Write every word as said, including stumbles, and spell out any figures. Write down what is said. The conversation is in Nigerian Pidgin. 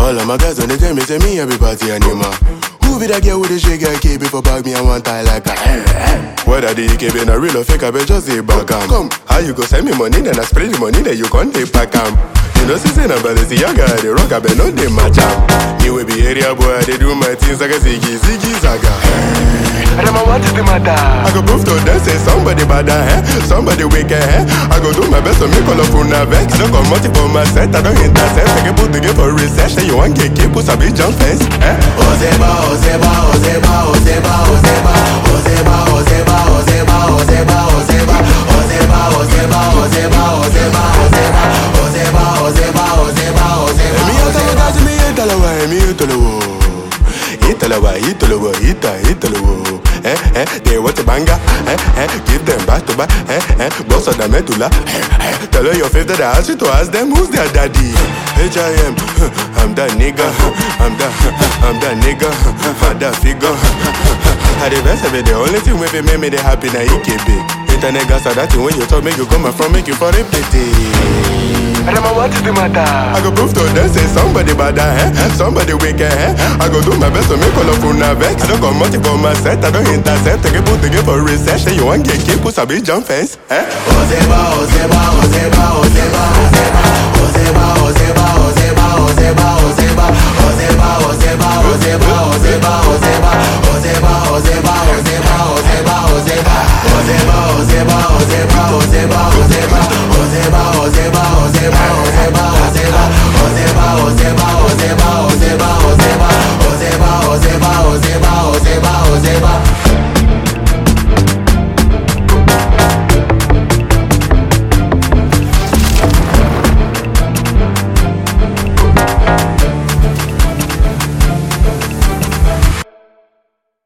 All of my guys on the tell me, say me every party animal. Who be that girl with the shake and keep it for bag me and one tie like a whether the E K B in a real or fake, I bet just say back am. Come, how you go send me money, then I spread the money, then you can't take back am. You know, since I'm about to see young guy, they rock, I bet no they match am. Me will be area boy, they do my things like a ziggy, ziggy, zaga. Rema, what is the matter? I go prove to them, say somebody bad, eh? Somebody wicked, eh? I go do my best to make all of you vex. Don't come multi for my set, I don't intercept. I can put together for research, then you want get keep, put a big jump fence, eh? Ozeba, Ozeba, Ozeba, Ozeba, Ozeba, Ozeba, Ozeba, Ozeba, Ozeba, Ozeba, Ozeba, Ozeba, Ozeba, Ozeba, Ozeba, Ozeba, Ozeba, Ozeba, Ozeba. Emi atalawa, emi atalawa, emi atalawa. Italawa, Italawa, Ita, Italawa. Eh, eh, they want a banger. Eh, eh, give them back to back. Eh, eh, boss of the medulla. Eh, eh, tell her your favorite that I asked you to ask them who's their daddy. H I M, I'm that nigga. I'm that, I'm that nigga. I'm that figure. I the best of it, the only thing with it make me the happy na E K B. Internet gas are that thing when you talk, make you come from, make you for a pity. Rema, what is the matter? I go prove to them, say somebody bad, eh? Somebody wicked, eh? I go do my best to make all of you vex. I don't come multi for my set, I don't intercept. I can put together for research, then you want get keep, put a big jump fence, eh? Ozeba, Ozeba, Ozeba.